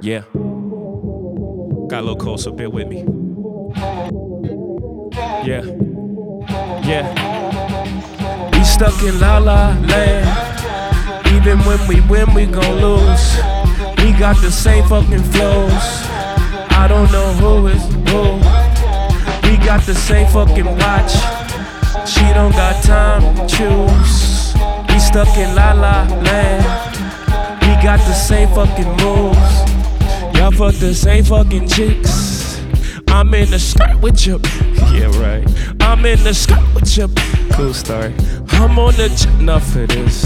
Yeah. Got a little cold, so bear with me. Yeah. Yeah. We stuck in La La Land. Even when we win, we gon' lose. We got the same fucking flows. I don't know who is who. We got the same fucking watch. She don't got time to choose. We stuck in La La Land. We got the same fucking moves. Y'all fuck the same fucking chicks. I'm in the skirt with you. Yeah, right. I'm in the skirt with you. Cool story. I'm on the enough for this.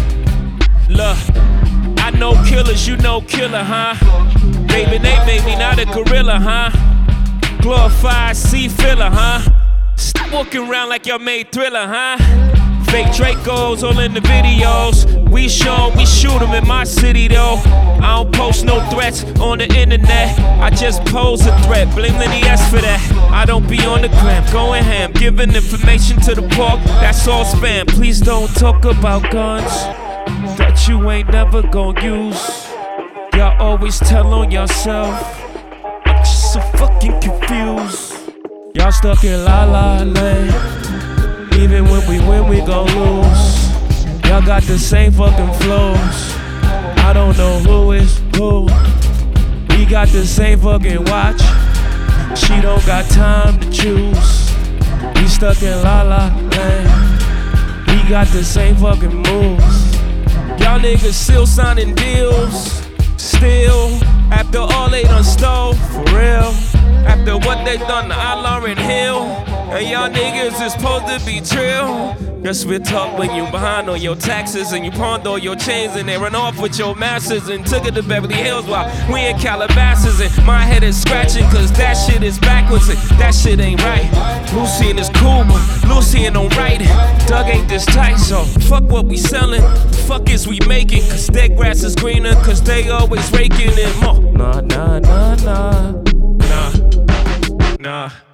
Look, I know killers, you know killer, huh? Baby, they made me not a gorilla, huh? Glorified sea filler, huh? Stop walking around like y'all made Thriller, huh? Fake Dracos all in the videos. We shoot them in my city though. I don't post no threats on the internet. I just pose a threat, blame Lenny S for that. I don't be on the gram, going ham, giving information to the park. That's all spam. Please don't talk about guns that you ain't never gon' use. Y'all always tell on yourself. I'm just so fucking confused. Y'all stuck in La La Land. Even when we win, we gon' lose. Y'all got the same fucking flows. I don't know who is who. We got the same fucking watch. She don't got time to choose. We stuck in La La Land. We got the same fucking moves. Y'all niggas still signing deals. Still, after all they done stole, for real. After what they done to Lauryn Hill. And y'all niggas is supposed to be trill. Guess we talk when you behind on your taxes and you pawned all your chains and they run off with your masters and took it to Beverly Hills while we in Calabasas and my head is scratching cause that shit is backwards and that shit ain't right. Lucian is cool but Lucian don't write it. Doug ain't this tight so fuck what we selling. Fuck is we making cause their grass is greener cause they always raking it more. Nah.